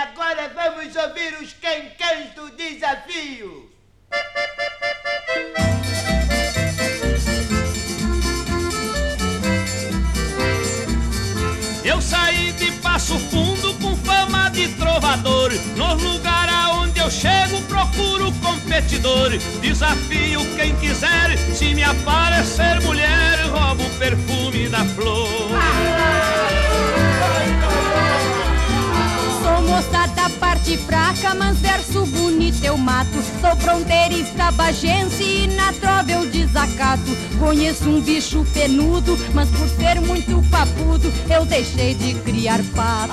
agora vamos ouvir os quem-quens do desafio. Eu saí de Passo Fundo com fama de trovador. Nos lugares aonde eu chego procuro competidor. Desafio quem quiser, se me aparecer mulher, roubo o perfume da flor. Sou moça da parte fraca, mas verso bonito eu mato. Sou fronteirista bagense e na trova eu desacato. Conheço um bicho penudo, mas por ser muito papudo eu deixei de criar pato.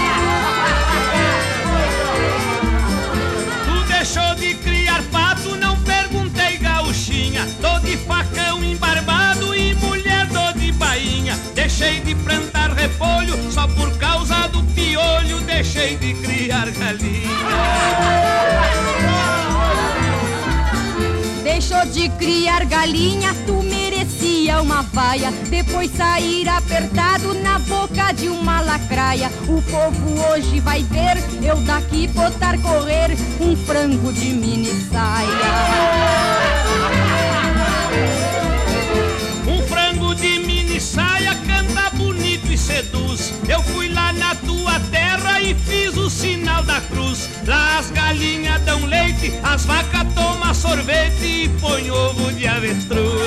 Tu deixou de criar pato, não perguntei gauchinha. Tô de facão embarbado e mulher dou de bainha. Deixei de plantar repolho só por causa do piolho. Deixei de criar galinha. Deixou de criar galinha, tu merecia uma vaia. Depois sair apertado na boca de uma lacraia. O povo hoje vai ver eu daqui botar correr um frango de mini saia. Um frango de mini saia canta bonito e seduz. Eu fui lá na tua terra e fiz o sinal da cruz. Lá as galinhas dão leite, as vacas tomam sorvete e põe ovo de avestruz.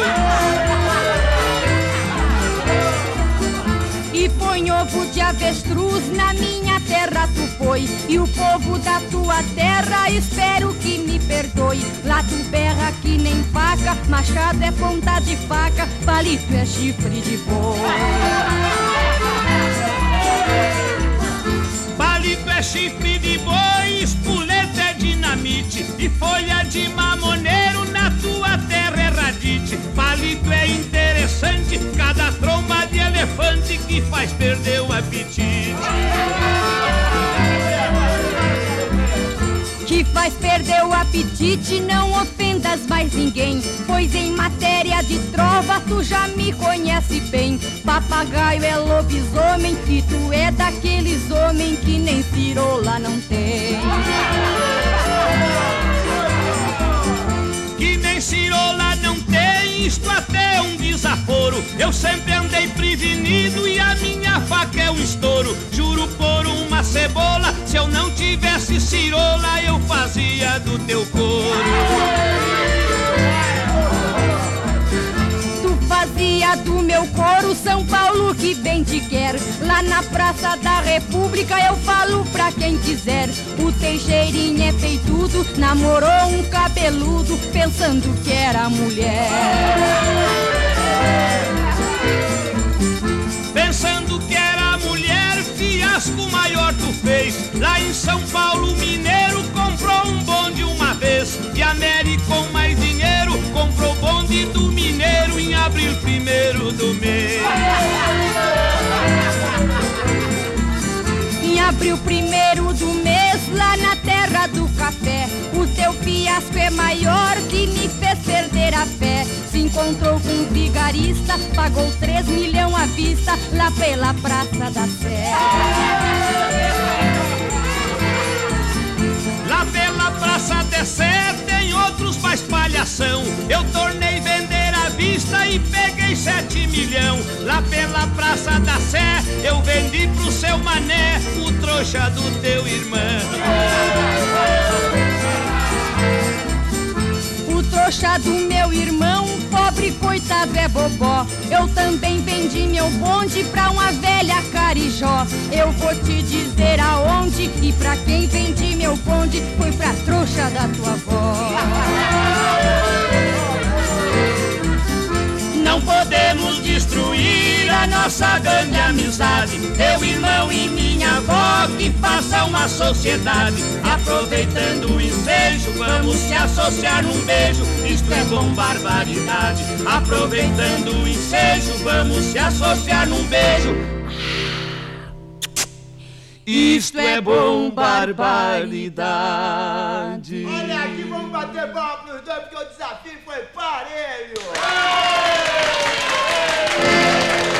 E põe ovo de avestruz, na minha terra tu foi. E o povo da tua terra espero que me perdoe. Lá tu berra que nem faca, machado é ponta de faca, palito é chifre de boi. Palito é chifre de boi, espoleta é dinamite e folha de mamoneiro na tua terra é radite. Palito é interessante, cada tromba de elefante que faz perder o apetite. Que faz perder o apetite, não ofendas mais ninguém. Pois em matéria de trova tu já me conhece bem. Papagaio é lobisomem e tu é daqueles homens que nem cirola não tem. Que nem cirola não tem, isto até é um desaforo. Eu sempre andei prevenido e a minha faca é um estouro. Juro por uma cebola, se eu não tivesse cirola eu fazia do teu couro. Tu fazia do meu couro São Paulo que bem te quer. Lá na Praça da República eu falo pra quem quiser. O Teixeirinho é feitudo, namorou um cabeludo pensando que era mulher. Pensando que era mulher, fiasco maior tu fez. Lá em São Paulo mineiro comprou um bonde uma vez. E América com mais dinheiro comprou bonde do mineiro em abril 1º do mês. Em abril 1º do mês, lá na terra do café, o teu fiasco é maior que me fez perder a fé. Se encontrou com um vigarista, pagou 3 milhões à vista, lá pela Praça da Sé. Lá pela Praça da Sé tem outros mais palhação. Eu tornei vender à vista e peguei 7 milhões. Lá pela Praça da Sé eu vendi pro seu mané o trouxa do teu irmão. O trouxa do meu irmão, pobre coitado é bobó. Eu também vendi meu bonde pra uma velha carijó. Eu vou te dizer aonde e pra quem vendi meu bonde. Foi pra trouxa da tua avó. Não podemos destruir a nossa grande amizade. Teu irmão e minha avó que faça uma sociedade. Aproveitando o ensejo, vamos se associar num beijo. Isto é bom, barbaridade. Aproveitando o ensejo, vamos se associar num beijo. Isto é bom, barbaridade. Olha aqui, vamos bater bola pros dois, porque o desafio foi parelho.